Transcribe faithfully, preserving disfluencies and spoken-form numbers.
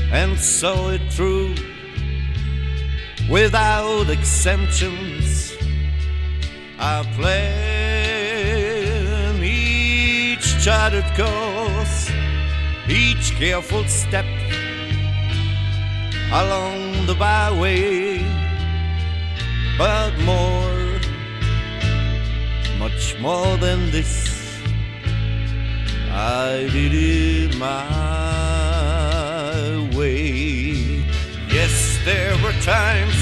and saw it through without exemptions. I plan each charted course, each careful step along the byway, but more, much more than this, I did it my way. Yes, there were times